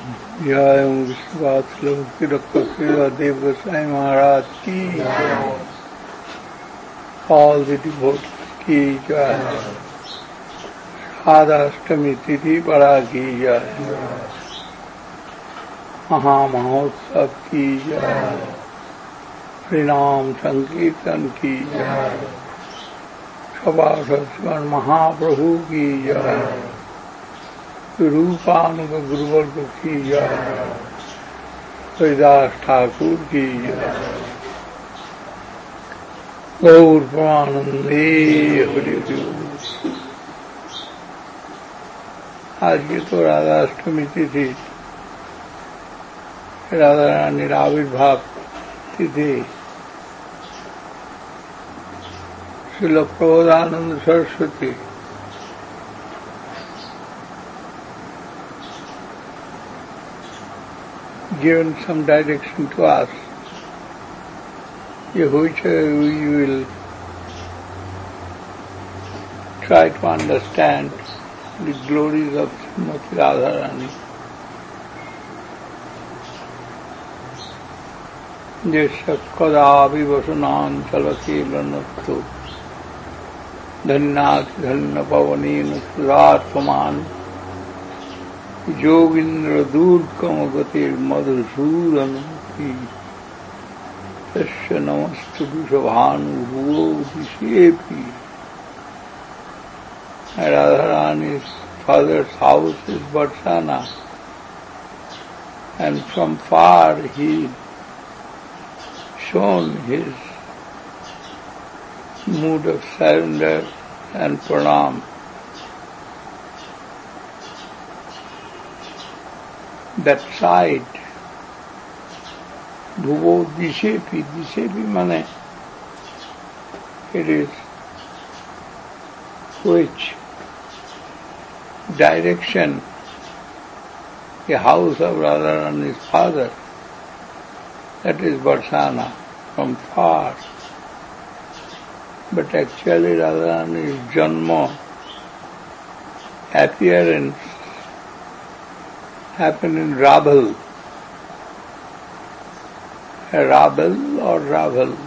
जय विश्वास देव गोसाई महाराज की, all the devotees की जय, राधाष्टमी तिथि बड़ा की जय, महामहोत्सव की जय, हरिनाम संकीर्तन की जय, सभासद महाप्रभु की जय, रूपानुग गुरुवर्ग की जय, हरिदास ठाकुर की जय, गौर प्रेमानंदे हरि बोल। आज की तो राधाष्टमी तिथि, राधा रानी आविर्भाव तिथि, Srila Prabodhanand Saraswati given some direction to us, which we will try to understand the glories of Srimati Radharani. Jesya kadapi vasanantalaki lanattu dhanyati dhanya pavanena suratsaman Yogindra Durkam Gatir Madhusudanati Tasya Namastu Dushabhanu Bhuvo Dishepi. Radharani's father's house is Barsana, and from far he shown his mood of surrender and pranam. That sight, Bhuvo Dishepi, Dishepi mane, it is which direction the house of Radharani's father, that is Barsana, from far. But actually Radharani's Janma, appearance, happened in Rabal. Rabal or Raval.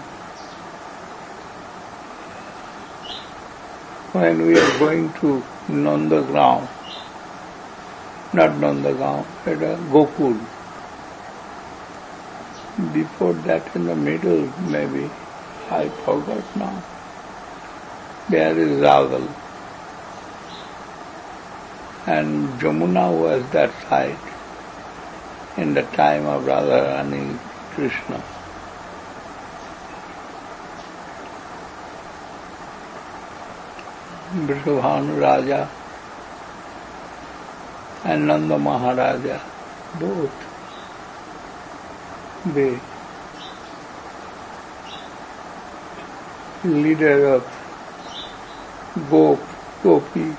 When we are going to Nandagaon, not Nandagaon, at Gokul. Before that in the middle maybe, I forgot now. There is Raval. And Jamuna was that side in the time of Radharani Krishna. Vrishabhanu Raja and Nanda Maharaja, both the leader of Gopi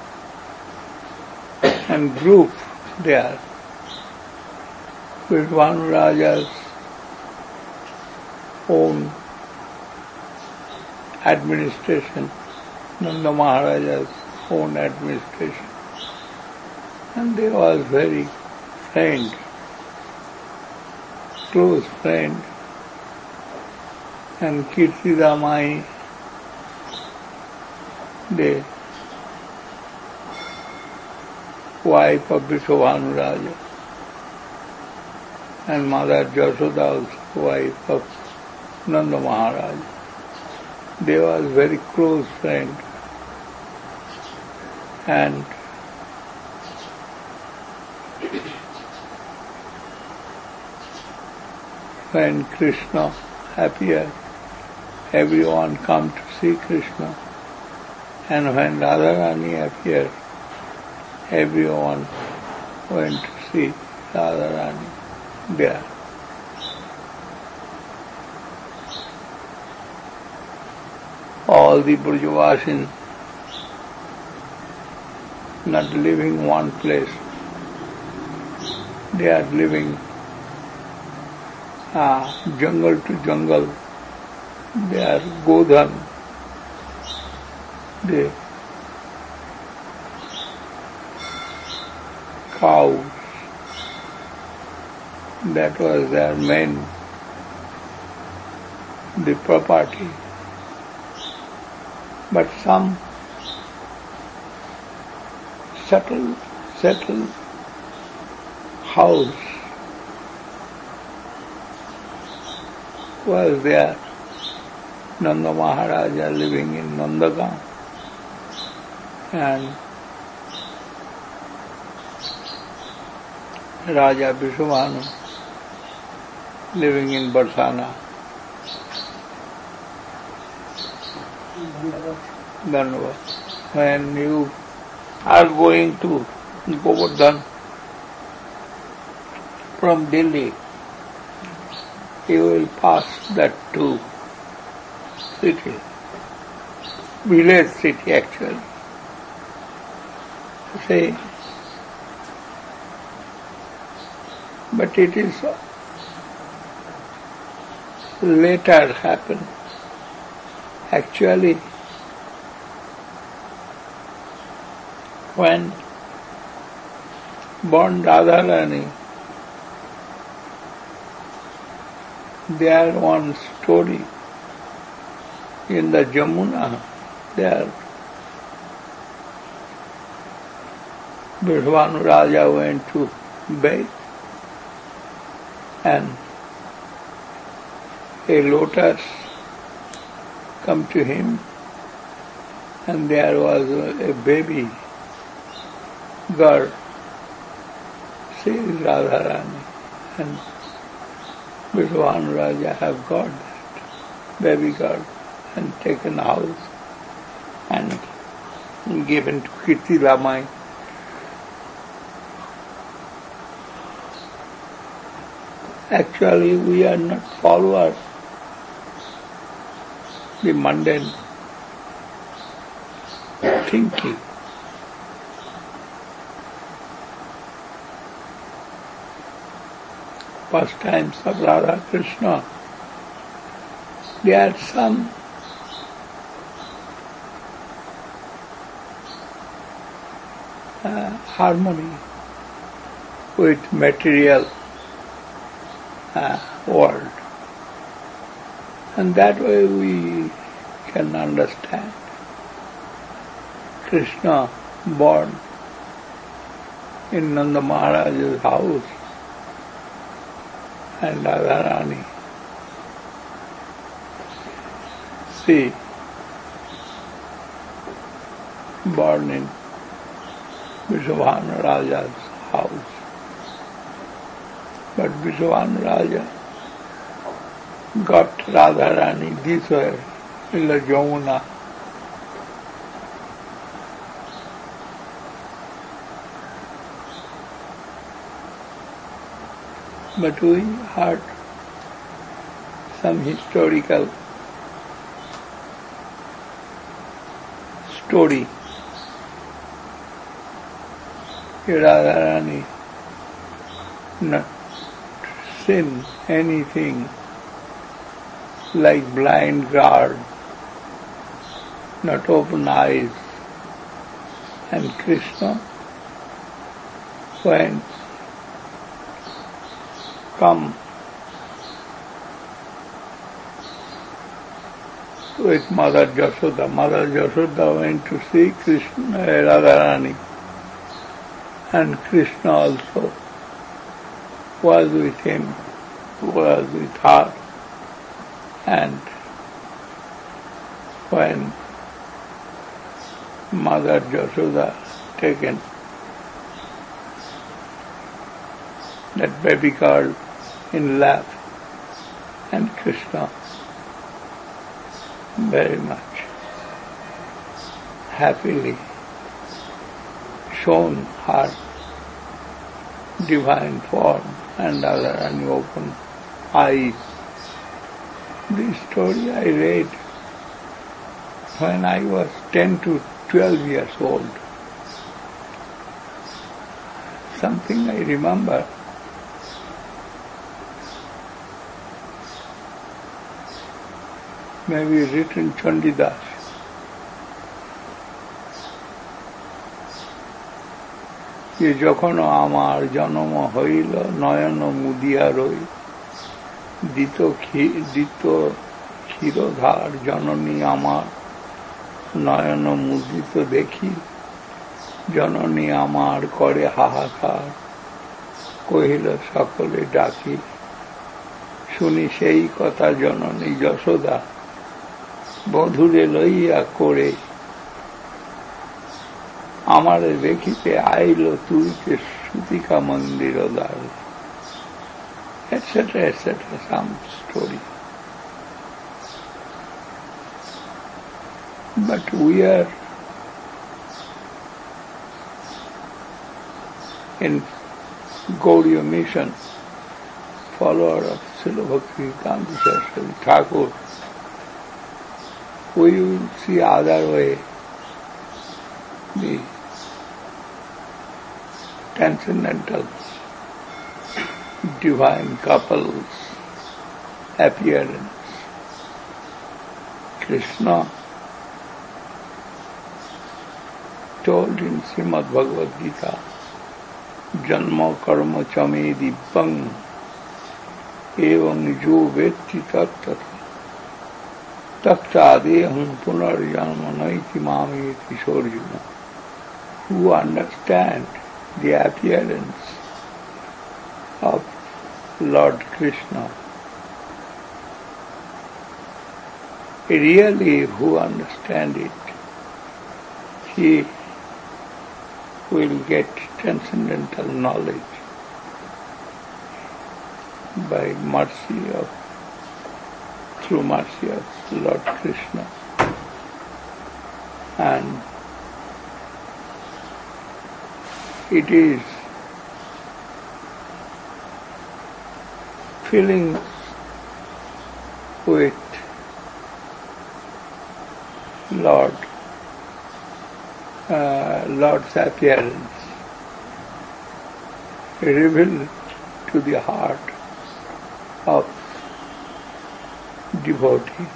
and group there, with one Raja's own administration, Nanda Maharaja's own administration. And they was very friend, close friend. And Kirtida Mai, the wife of Vrishabhanu Raja, and Mother Jasoda also wife of Nanda Maharaj. They was very close friend. And when Krishna appeared, everyone come to see Krishna. And when Radharani appeared, everyone went to see Radharani there. All the Brajavasin not living one place. They are living jungle to jungle. They are Godhan. They cows, That was their main, the property. But some settled house was there. Nanda Maharaja living in Nandagaon, and Raja Vishwabhanu living in Barsana. Dandavad. When you are going to Govardhan from Delhi, you will pass that two city, village city actually. See, but it is later happened. Actually, when born Radharani, there one story in the Jamuna, there Vishwabhanu Raja went to bathe, and a lotus come to him, and there was a baby girl, she is Radharani, and Vishwabhanu Raja have got that baby girl and taken house and given to Kirti Ramai. Actually, we are not followers, the mundane thinking. Pastimes of Radha Krishna, there are some harmony with material world, and that way we can understand. Krishna born in Nanda Maharaja's house, and Radharani, she born in Vishwabhanu Raja's house. But Vishwabhanu Raja got Radharani this way in the Jamuna. But we heard some historical story. Radharani not seen anything like blind guard, not open eyes, and Krishna when come with Mother Yashoda. Mother Yashoda went to see Krishna, Radharani, and Krishna also was with him, was with her, and when Mother Yashoda taken that baby girl in lap, and Krishna very much happily shown her divine form and Radharani open eyes. This story I read when I was 10 to 12 years old. Something I remember. Maybe written Chandidas. যে যখন আমার জন্ম হইল নয়ন মুদিয়া রই, দিত ক্ষীরধার জননী আমার, নয়ন মুদিত দেখি জননী আমার করে হাহাকার, কহিল সকলে ডাকি, শুনি সেই কথা জননী যশোদা, বধূরে লইয়া করে আমারে দেখিতে আইল তুইতে সুতিকা মন্দির দ্বার, etc., etc., some story. But we are in Gaudiya Mission, follower of Srila Bhaktivedanta Saraswati Thakur. We will see other way the transcendental divine couples appearance. Krishna told in Srimad Bhagavad Gita, Janma karma chame dibbang evam jo vetti tattata tatsadeham punarjanma naiti mameti sorjuna. Who understand the appearance of Lord Krishna, really who understand it, he will get transcendental knowledge by through mercy of Lord Krishna. And it is filling with Lord's appearance revealed to the heart of devotee,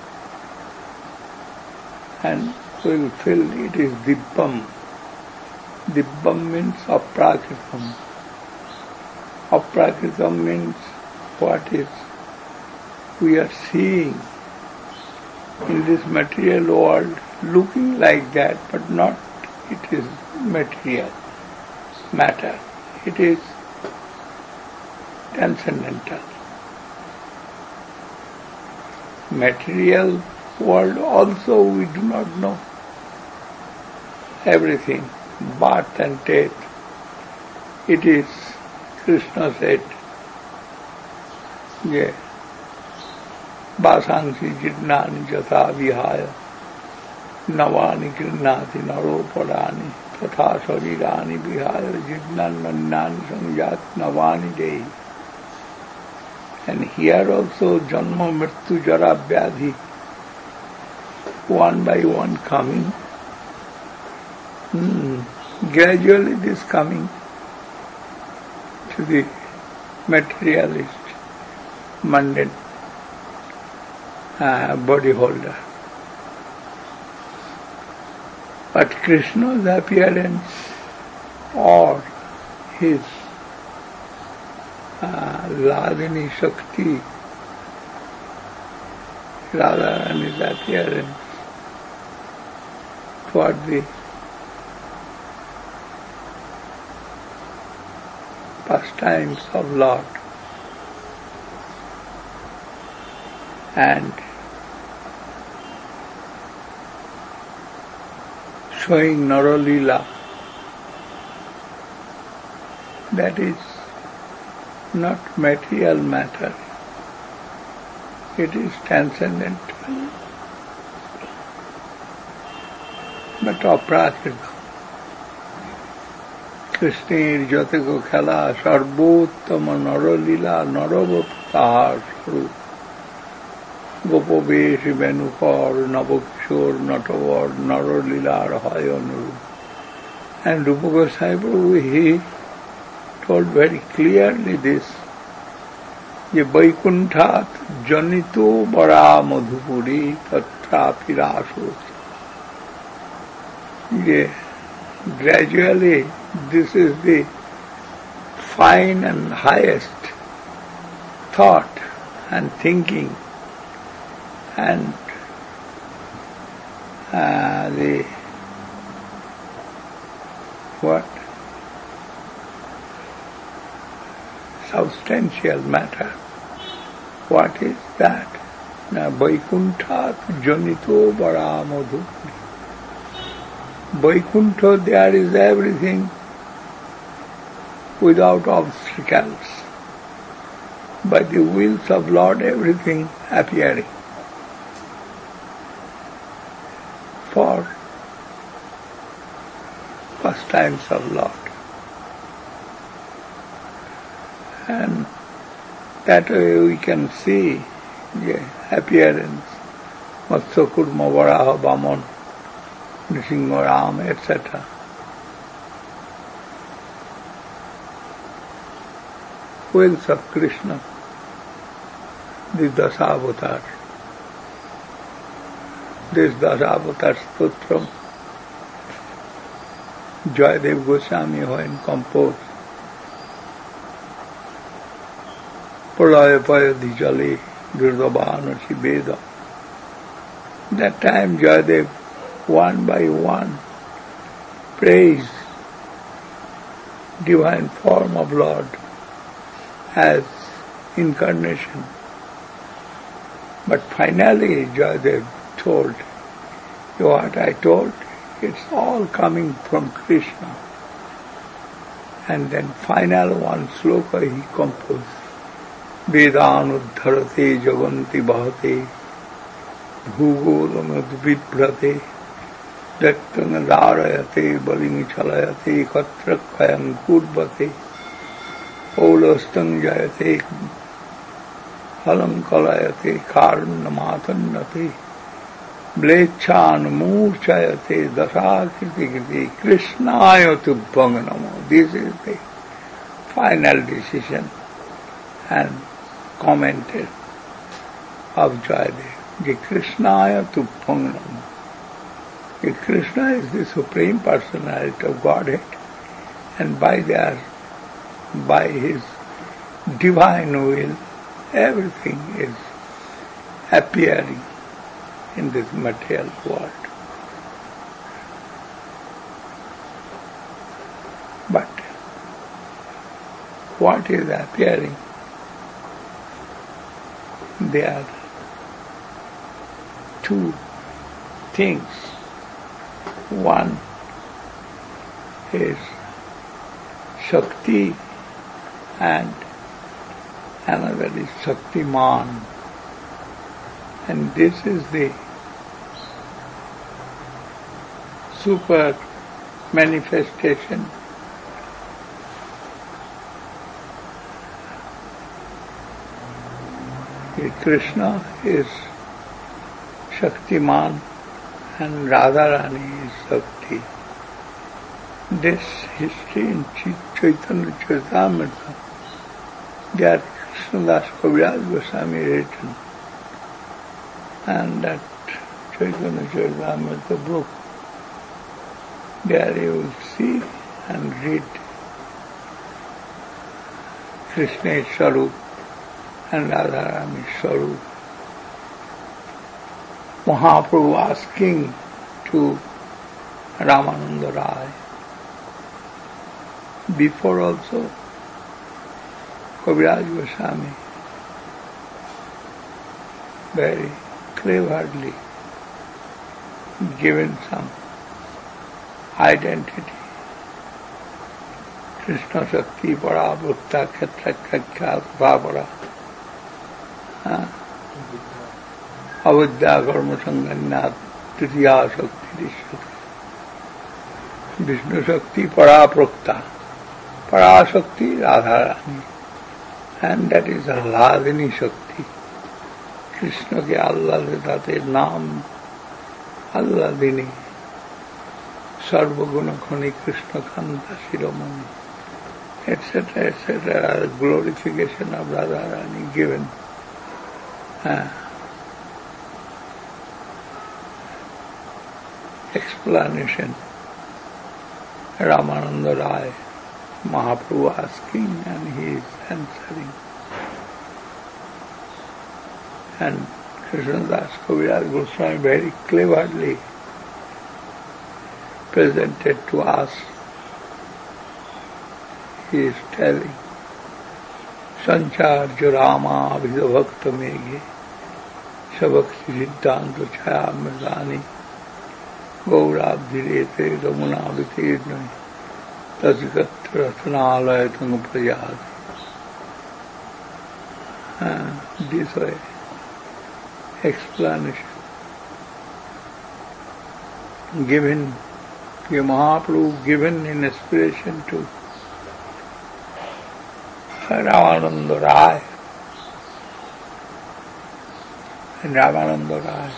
and we will feel it is Dibbam. Dibbam means Aprakritam. Aprakritam means what is we are seeing in this material world, looking like that, but not it is material matter. It is transcendental. Material world also we do not know everything, birth and death. It is, Krishna said, yeah, Vasansi jidnani jata vihaya navani krinnati naropadani tatha sarirani vihaya jidnan nannani samjat navani dehi. And here also janma mrityu jara vyadhi, one by one coming. Gradually this coming to the materialist, mundane body holder. But Krishna's appearance or his Ladini Shakti, Radha and his appearance toward the pastimes of Lord, and showing Naralila, that is not material matter, it is transcendental, but Aprakritam. কৃষ্ণের যতক খেলা সর্বোত্তম নরলীলা নরবত তাহার স্বরূপ, গোপবেশ বেণুকর নবকিশোর নটবর নরলীলার হয় অনুরূপ. And Rupa Goswami Prabhu, he told very clearly this, যে বৈকুণ্ঠাৎ জনিত বরা মধুপুরী তত্রাপি রাসোৎসব, যে gradually this is the fine and highest thought and thinking and the substantial matter. What is that? Vaikuntha Janito Varamadhu. Vaikuntha, there is everything without obstacles. By the wills of Lord, everything appearing. For pastimes of Lord. And that way we can see the appearance Matsya Kurma Varaha Vaman Nrsimha Ram, etc. Wills of Krishna, the Dasavatar. This Dasavatar Stotram, Jayadev Goswami when composed Pralaya Payadhi Jale Girdabhanasi Veda. That time Jayadev one by one praised divine form of Lord as incarnation. But finally Jayadev told, what I told, it's all coming from Krishna. And then final one sloka he composed. Vedanuddharate jaganti bhate bhugolamudvibhrate daktang dharayate baling chalayate katrakayam kurvate olastang jayate halam kalayate karnamatannate Blechan murchayate dasakritikiti krishnaya tubhang namo. This is the final decision and commented of Jayadev. The Krishnaya tubhang namo. The Krishna is the Supreme Personality of Godhead, and by his divine will, everything is appearing in this material world. But what is appearing? There are two things. One is Shakti and another is Shaktiman. And this is the super manifestation Krishna is Shaktiman and Radharani is Shakti. This history in Chaitanya Charitamrita, there Krishnadas Kaviraj Goswami written, and that Chaitanya Charitamrita book, there you will see and read Krishna's Swarup and Radharani's Swarup. Mahaprabhu asking to Ramananda Rai. Before also, Kaviraj Goswami very cleverly given some identity. Krishna Shakti Para Bhukta Khetra Khakhya Bhavara Avidya Karma Sanganyat Tritiya Shakti Shakti Vishnu Shakti Para Prokta Para Shakti Radharani, and that is Ahladini Shakti. Krishna ke Ahladate Naam Ahladini Sarvaguna Khani Krishna Kanta Shiromani, etc., etc., glorification of Radharani given. Explanation Ramananda Rai, Mahaprabhu asking and he is answering. And Krishnadas Kaviraj Goswami very cleverly presented to us. He is telling, Sancharya Rama Abhida Bhakta Meghe Sabakti Siddhanta Chaya Mridani Gaurabdhirete Ramuna Vitirnai Tasikatra Rathanalaya Tanga Prayad. This way explanation given to Mahaprabhu, given in inspiration to Ramananda Rai. And Ramananda Rai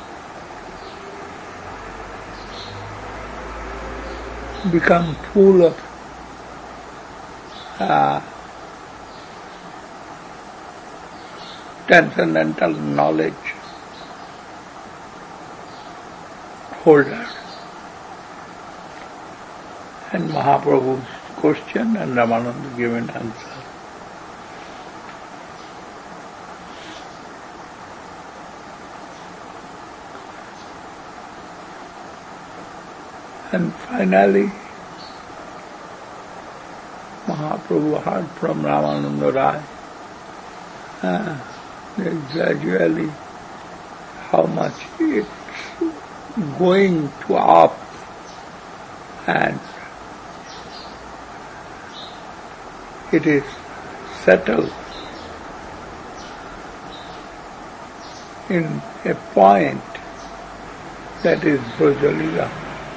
become full of transcendental knowledge holder. And Mahaprabhu's question and Ramananda given answer. And finally, Mahaprabhu heard from Ramananda Rai gradually how much it's going to up, and it is settled in a point that is Brajalila,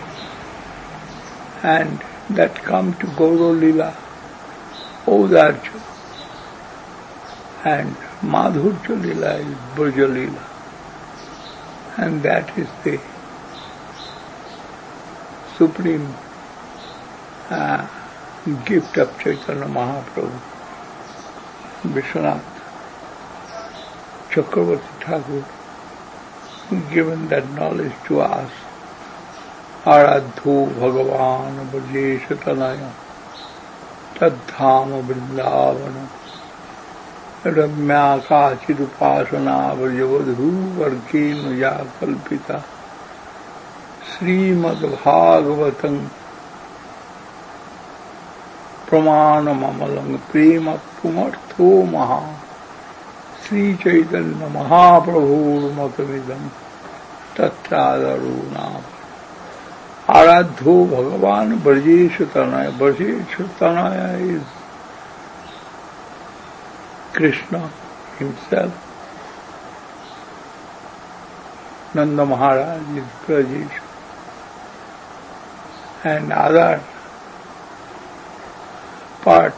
and that come to Gauralila, Audarja, and Madhurya Lila is Brajalila, and that is the supreme gift of Chaitanya Mahaprabhu. Vishwanath Chakravarti Thakur given that knowledge to us. Aradhu Bhagavan Brajesha Tanaya Tadhama Vrindavana Ramya Kachidupasana Vrajavadhu Varkenu Ya Kalpita Srimad Bhagavatam Pramana Mamalang Prema Pumartho Maha Sri Chaitanya Mahaprabhu Matamidam Tatradaruna Aradho Bhagavan Brajesha Tanaya. Brajesha Tanaya is Krishna himself. Nanda Maharaj is Brajesha. And other part,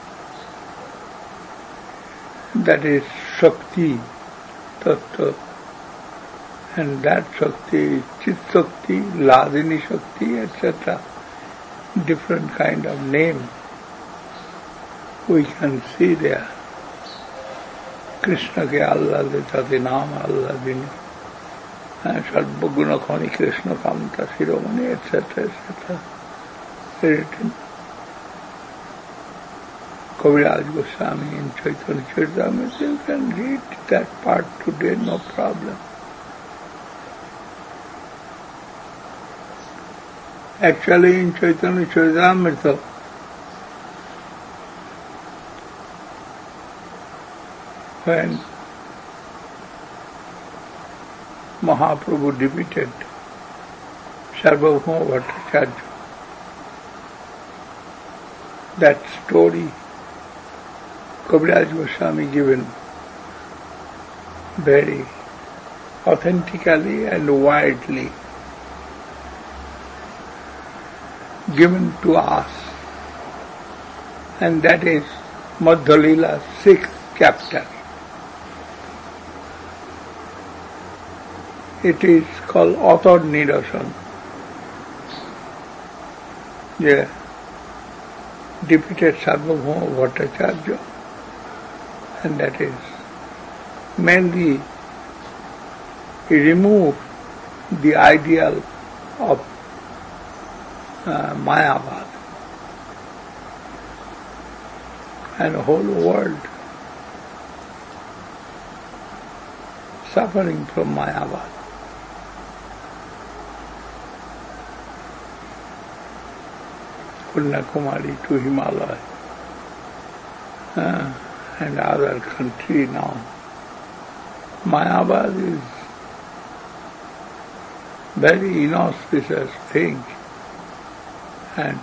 that is Shakti Tattva, and that Shakti is Chit Shakti, Ladini Shakti, etc. Different kind of name we can see there. Krishna ke Allah detate naam Allah dini, Sarvaguna Khani Krishna Kamta Shiromani, etc. etc. Written. Kaviraj Goswami in Chaitanya Charitamrita, you can read that part today, no problem. Actually, in Chaitanya Charitamrita, when Mahaprabhu defeated Sarvabhauma Bhattacharya, that story Kaviraj Goswami given very authentically and widely given to us, and that is Madhya Lila 6th chapter. It is called Author Nidasan. Yeah. Defeated Sarvabhauma Bhattacharya, and that is mainly he removed the ideal of Mayavad. And the whole world suffering from Mayavad. Kanyakumari to Himalaya and other country now. Mayavad is very inauspicious thing, and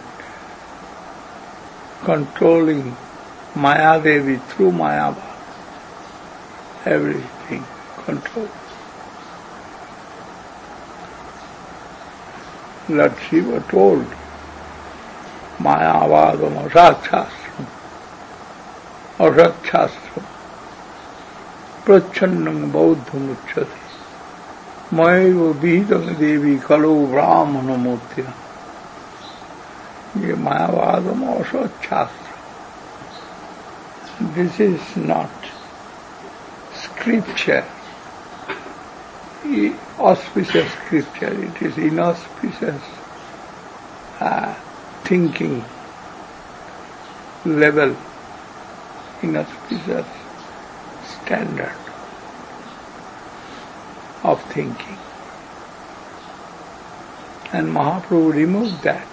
controlling Mayadevi through Mayavad, everything controlled. Lord Shiva told, Mayavadam asatshastram, asatshastram, prachannam bauddham uchyate, mayeva vihidam devi kalo brahmana murtina. Ye Mayavadam asatshastram. This is not scripture, auspicious scripture, it is inauspicious thinking level, inauspicious standard of thinking. And Mahaprabhu removed that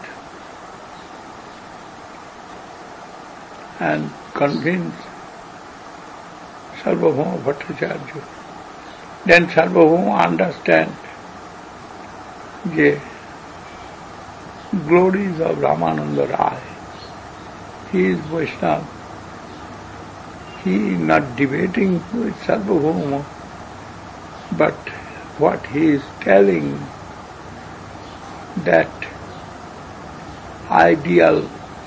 and convinced Sarvabhauma Bhattacharya. Then Sarvabhauma understand the glories of Ramananda Rai. He is Vaishnava. He is not debating with Sarvabhauma, but what he is telling, that ideal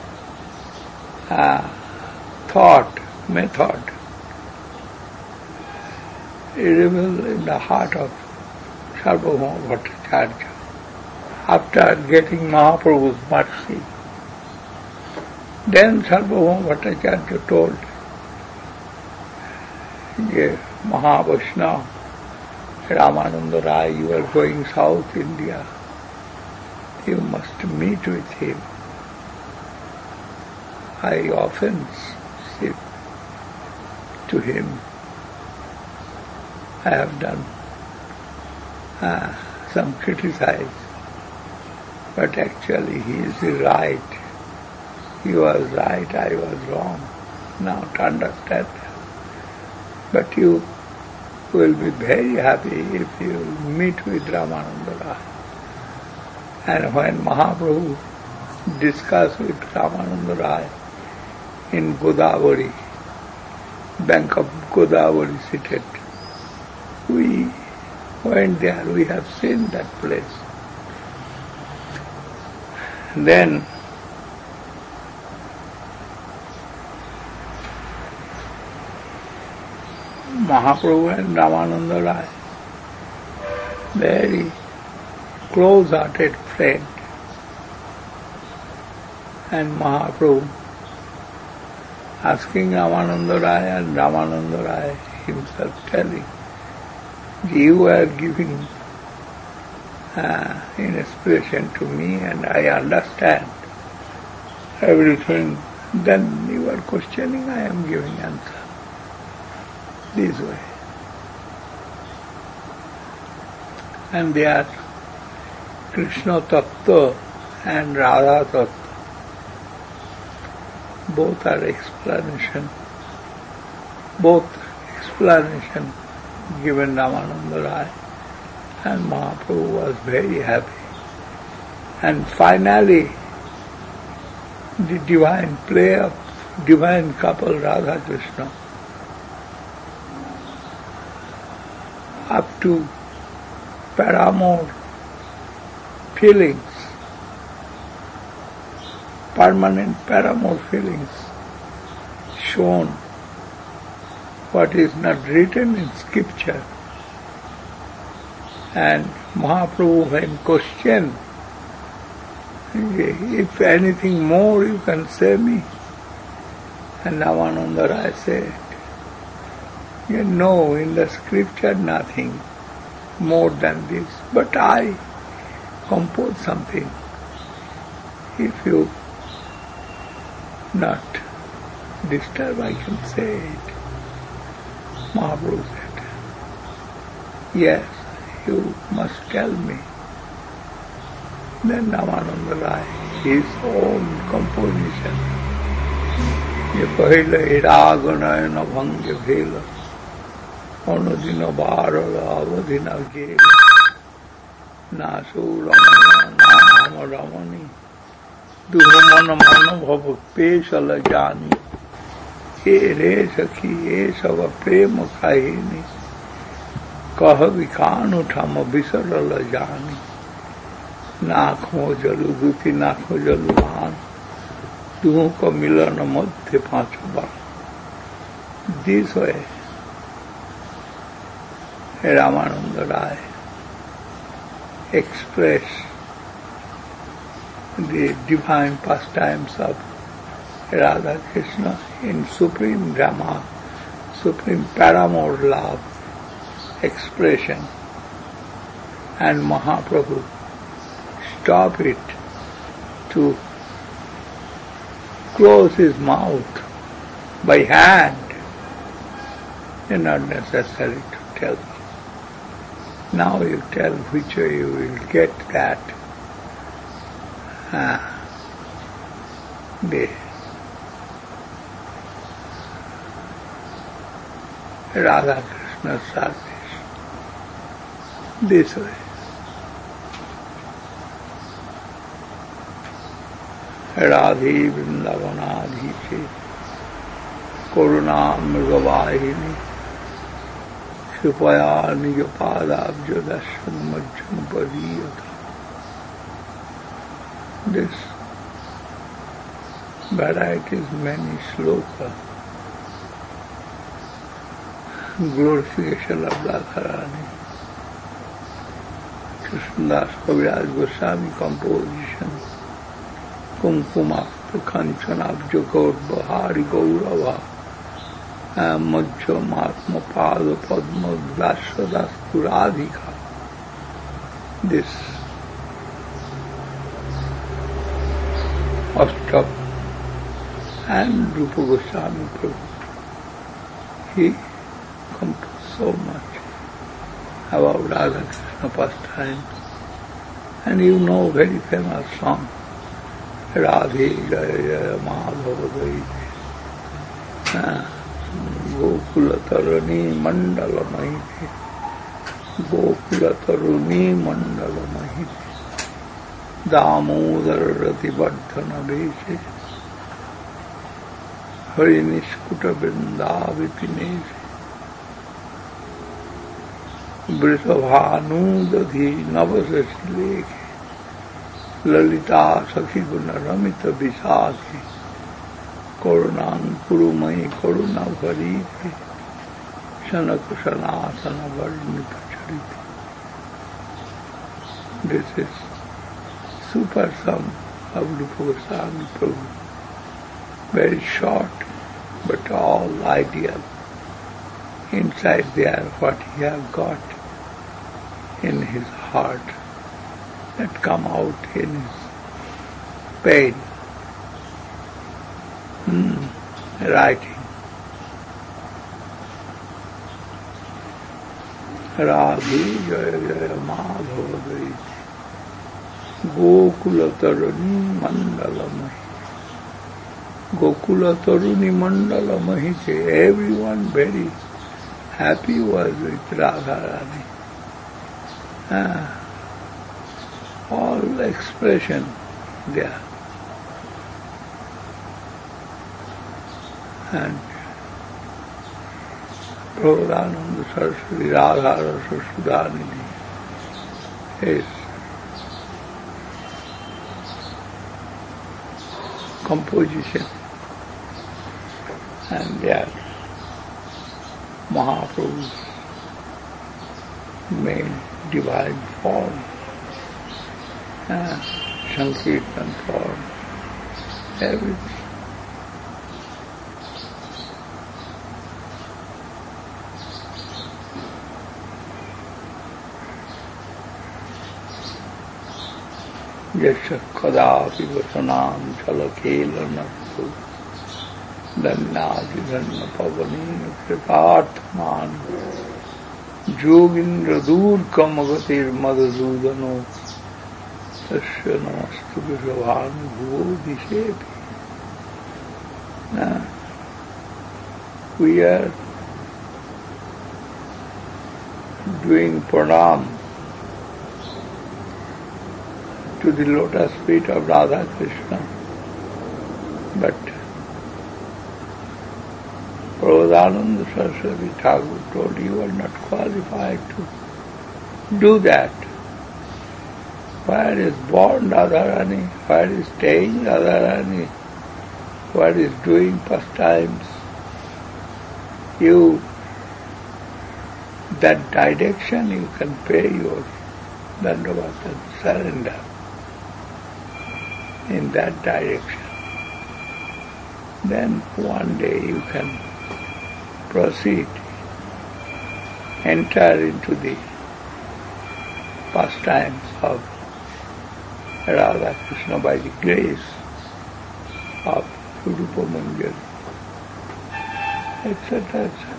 thought, method, is revealed in the heart of Sarvabhauma Bhattacharya. After getting Mahaprabhu's mercy, then Sarvabhauma Bhattacharya told, Mahavaishnava, Ramananda Rai, you are going South India. You must meet with him. I often sit to him. I have done some criticize, but actually he is right. He was right, I was wrong. Now to understand that. But you will be very happy if you meet with Ramananda Rai. And when Mahaprabhu discussed with Ramananda Rai in Godavari, bank of Godavari seated, we went there, we have seen that place. Then Mahaprabhu and Ramananda Rai, very close-hearted friend, and Mahaprabhu asking Ramananda Rai and Ramananda Rai himself telling, you are giving inspiration to me and I understand everything, then you are questioning, I am giving answer. This way. And they are Krishna Tattva and Radha Tattva. Both are explanation. Both explanation given Ramananda Rai, and Mahaprabhu was very happy. And finally, the divine play of divine couple Radha Krishna up to paramour feelings, permanent paramour feelings shown, what is not written in scripture. And Mahaprabhu when questioned, if anything more you can say me, and Ramananda Rai said, no, in the scripture nothing more than this, but I compose something if you not disturb, I can say it. Mahaprabhu said, yes, you must tell me. Then Ramananda Rai, his own composition, je pahila iraganayana bhangya bhela, anudina bharala avadhina gela, nasu ramana nama ramani, duhamana manabhava pesala jani, e re sakhi e sava prema kahini, kaha vikanu thama visarala jani, नाखों जलु दुखी नाखों जलु भान दुहों को मिलन मध्य पांचों बार. This way Ramananda Rai express the divine pastimes of Radha Krishna in supreme drama, supreme paramount love expression, and Mahaprabhu stop it to close his mouth by hand. It's not necessary to tell me. Now you tell which way you will get that. The Radha Krishna service. This way. Radhe वृंदावनाधीशे करुणा मृगवाहिनी कृपया निज पादाब्ज दर्शन मज्जन पदीयता. This varieties many sloka, glorification of Radharani. Krishnadas Kaviraj Goswami composition. Kumkuma Kanchanabja Gaurabhari Gaurava Majja Mahatma Pada Padma Vyasadastu Radhika. This Ashtak and Rupa Goswami Prabhu, he composed so much about Radha Krishna pastimes, and you know very famous song. Radhe जय जय माधव गई गोकुल तरुणी मंडल मही थे गोकुल तरुणी मंडल मही थे दामोदर रतिवर्धन भेषे हरि निष्कुट वृंदा विपिने वृषभानुदधि नवशि लेखे ललिता सखी गुण रमित विशाखी करुणांकुरुमयी करुणा भरी थी शनक सनातन वर्णित चरित. This is super sum of Rupa Goswami Prabhu. Very short, but all ideal. Inside there, what he has got in his heart that come out in his pain. Writing. Radhe Jaya Jaya Madhava Gayi Gokula Taruni Mandala Mahi. Gokula Taruni Mandala Mahi. Everyone very happy was with Radharani. All expression there. And Prabhupada Saraswati Radha Rasa Sudhanidhi is composition, and there Mahaprabhu's main divine form, Sankirtan form, everything. Yasya kadapi vasanam chalakhelanattu danyadi dhanna pavani kritarthaman Jogindra durkam agatir madhudano tasya namastu vishabhanu bhuvo dishepi. We are doing pranam to the lotus feet of Radha Krishna, but Prabodhananda Saraswati Thakur told you are not qualified to do that. Where is born Radharani? Where is staying Radharani? Where is doing pastimes? You, that direction you can pay your dandavat and surrender in that direction. Then one day you can proceed, enter into the pastimes of Radha Krishna by the grace of Rupa Manjari, etc., etc.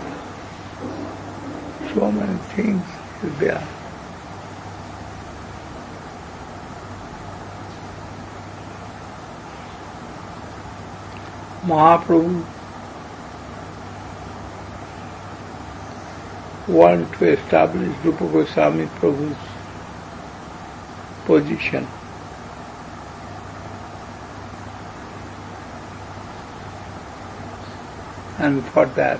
So many things is there. Mahaprabhu want to establish Rupa Goswami Prabhu's position. And for that,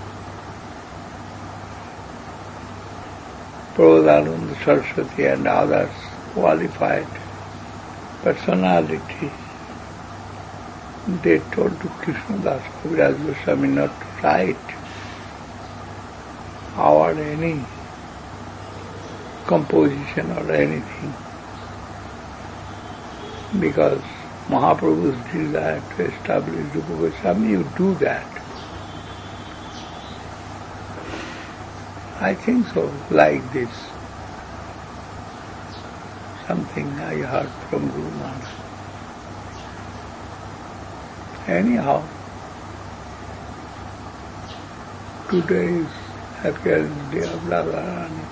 Prabodhananda Saraswati and others qualified personality, they told to Krishnadas Kaviraj Goswami not to write or any composition or anything, because Mahaprabhu's desire to establish Rupa Goswami, you do that. I think so, like this. Something I heard from Guru Maharaj. Anyhow, today is appearance day of Radharani,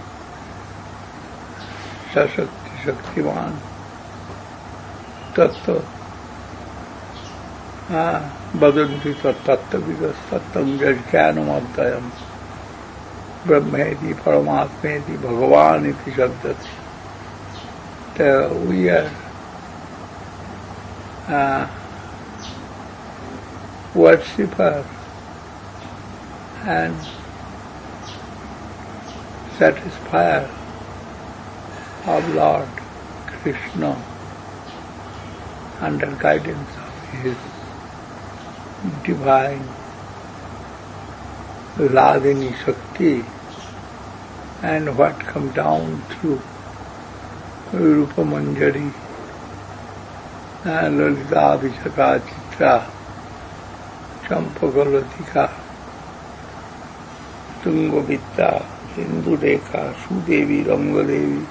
Sashakti Shaktiman, Tattva, Badanti Tattva Vidas Tattam Jajjanamadhyam, Brahmeti Paramatmeti Bhagavan iti Shabdati. We are worshipper and satisfier of Lord Krishna under guidance of His divine Radhini Shakti, and what come down through Rupa Manjari and Lalita Abhishaka Chitra, Champakalatika, Tungavitta, Sindhureka, Sudevi, Rangadevi,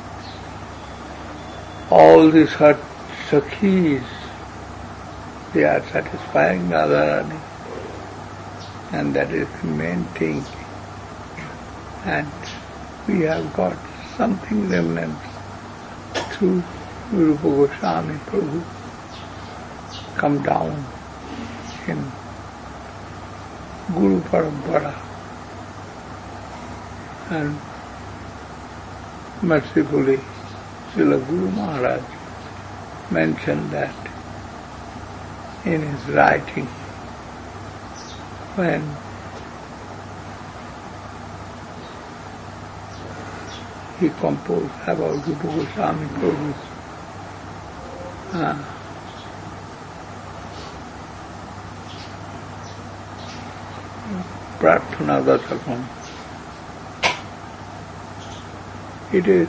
all these are Sakhis, they are satisfying Radharani, and that is the main thing. And we have got something remnant through Rupa Goswami Prabhu come down in Guru Parampara, and mercifully Srila Guru Maharaj mentioned that in his writing when he composed about Rupa Goswami Prabhu's Prarthana Datakam. It is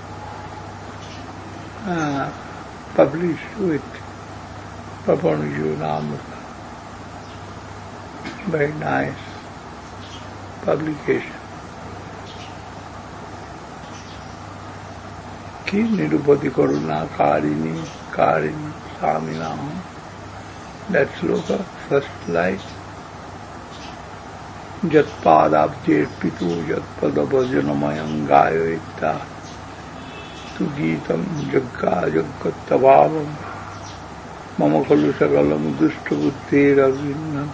published with Papanju Namrata. Very nice publication. Ki Nirupati Karuna Karini Karini Saminam. That sloka, first line. Jat padabjet pitu jat padabhajanamayam gayo itta tu geetam jagga jaggattavavam mama khalu sagalam dushta buddhir avinnam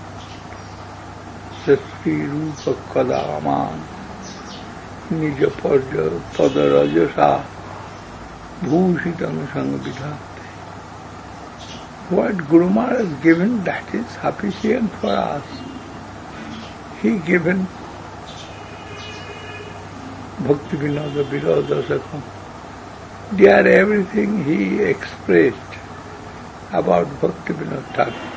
sasri rupa kadaman nija padarajasa bhushitam sangvidhate. What Guru Maharaj has given, that is sufficient for us. He given Bhakti Vinoda Viroda Sakam. There everything he expressed about Bhakti Vinod Thakur.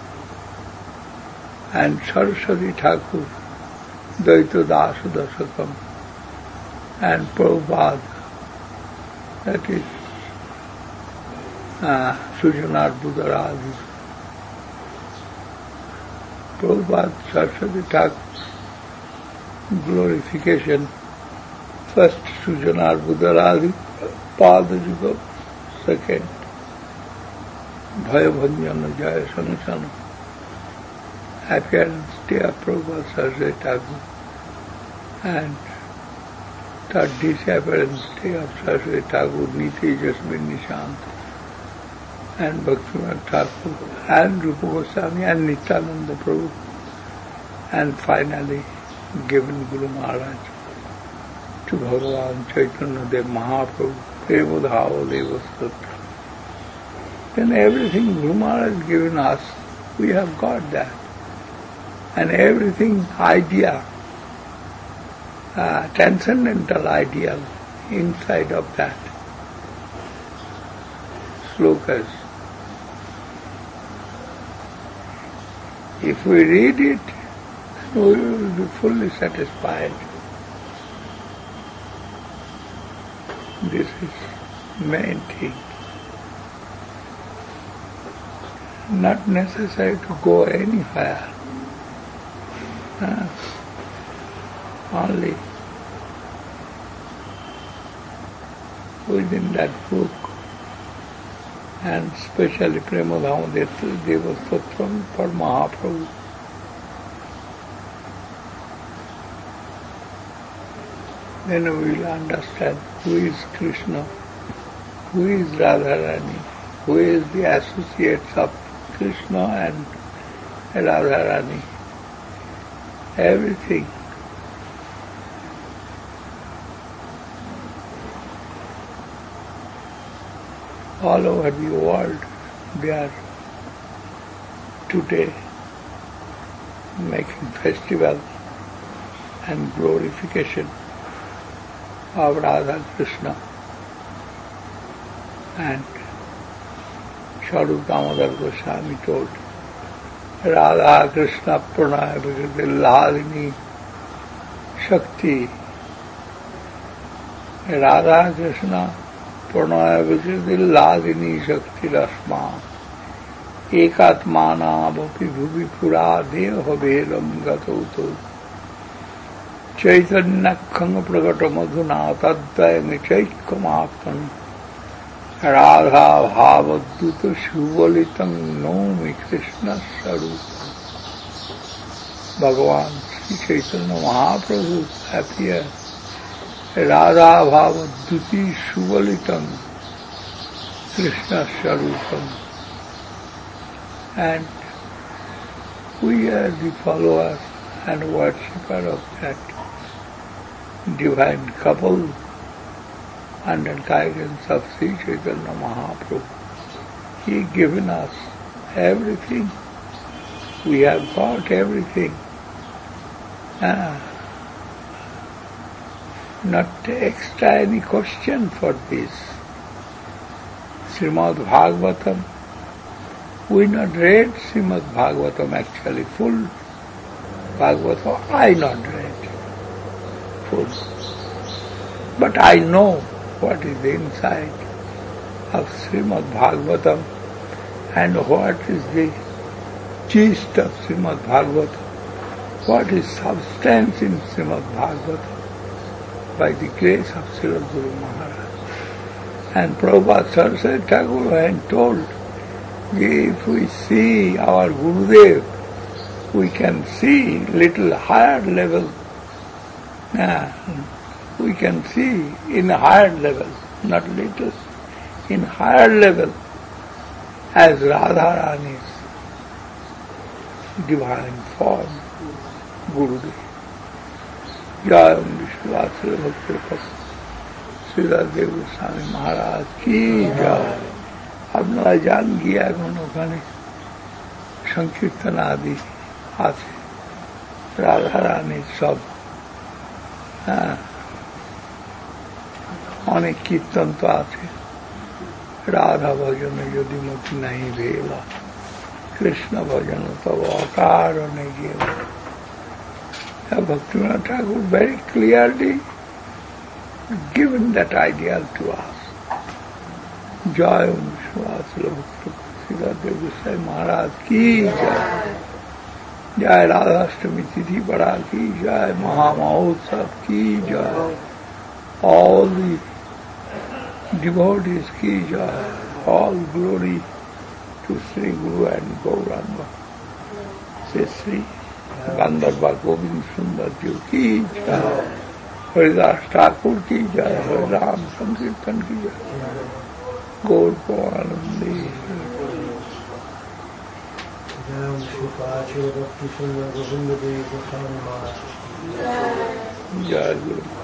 And Saraswati Thakur, Daita Dasa Dasakam, and Prabhupada, that is Sujanar Buddharadi. Prabhupada Saraswati Thakur's glorification, first Sujanar Buddharadi, Pada Juga, second Bhayabhanjana Jaya Sanasana, appearance day of Prabhupada Saraswati Thakur, and third disappearance day of Saraswati Thakur, Niti Jasmine Nishant, and Bhaktivinoda Thakur, and Rupa Goswami, and Nityananda Prabhu, and finally given Guru Maharaj to Bhagavan Chaitanya Dev Mahaprabhu, Premodhava Devasthatra. Then everything Guru Maharaj has given us, we have got that. And everything idea, transcendental ideal inside of that slokas. If we read it, we will be fully satisfied. This is main thing. Not necessary to go anywhere. Only within that book, and especially Premodhama Devastotram for Mahaprabhu. Then we will understand who is Krishna, who is Radharani, who is the associates of Krishna and Radharani. Everything. All over the world, they are today making festival and glorification of Radha Krishna. And Sadhu Damodar Goswami told, Radha Krishna Pranaya Vikriti Ladini Shakti. Radha Krishna Pranaya Vikriti Ladini Shakti Rasma. Ekatmana Bhapi Bhuvi Pura Deha Velam Gatauto. Chaitanya Khanga Pragata Madhuna Taddayami Chaitkamaptam. Radha Bhavaduta Shuvalitam Nomi Krishna Sarupam. Bhagavan Sri Chaitanya Mahaprabhu appeared. Radha Bhavaduti Shuvalitam Krishna Sarupam. And we are the followers and worshippers of that divine couple under guidance of Sri Chaitanya Mahaprabhu. He given us everything. We have got everything. Not extra any question for this. Srimad Bhagavatam. We not read Srimad Bhagavatam actually, full Bhagavatam. I not read full. But I know what is the inside of Srimad Bhagavatam and what is the gist of Srimad Bhagavatam, what is substance in Srimad Bhagavatam by the grace of Srila Guru Maharaj. And Prabhupada Saraswati Thakur had told, if we see our Gurudev, we can see little higher level. We can see in higher level, not little, in higher level as Radharani's divine form, Gurudev. Jai Vishwasya Bhakti Sridhar Goswami Maharaj ki jai. আপনারা যান গিয়ে এখন ওখানে সংকীর্তন আদি আছে, রাধারানীর সব অনেক কীর্তন তো আছে। রাধা ভজনে যদি মতি নাহি ভেলা, কৃষ্ণ ভজন তব অকারণে গেল। Bhaktivinoda Thakur very clearly given that ideal to us. Jai Vishwasya Bhakti Sridhar Goswami Maharaj ki jai. Jai Radhashtami Tithi Bada ki jai. Mahamahotsav ki jai. All the devotees ki jai. All glory to Sri Guru and Gauranga. Say Sri Gandharva Govind Sundar Ji ki jai. Haridas Thakur ki jai. Haridam Sankirtan ki jai. Gaur Paranandi. Jai Guru.